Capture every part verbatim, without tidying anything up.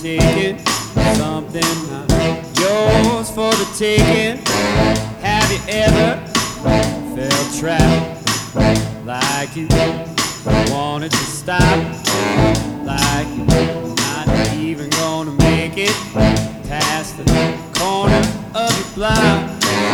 taking, something not yours for the taking. Have you ever felt trapped like you wanted to stop, like you're not even gonna make it past the corner of your block?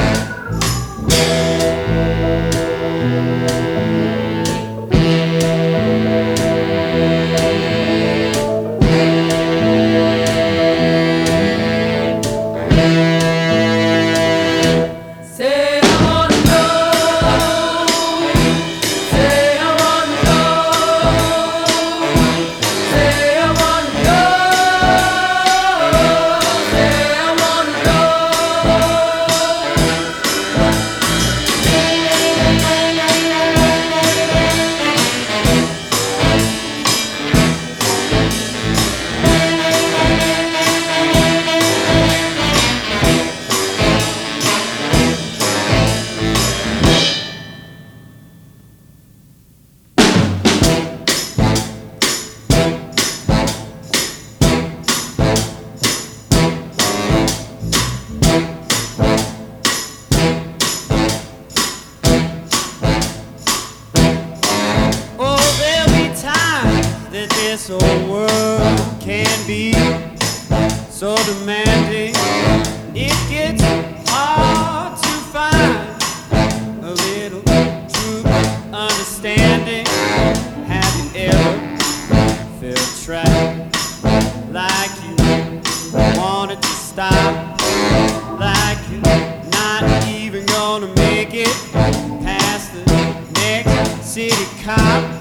This old world can be so demanding, it gets hard to find a little true understanding. Have you ever felt trapped like you wanted to stop, like you're not even gonna make it past the next city cop?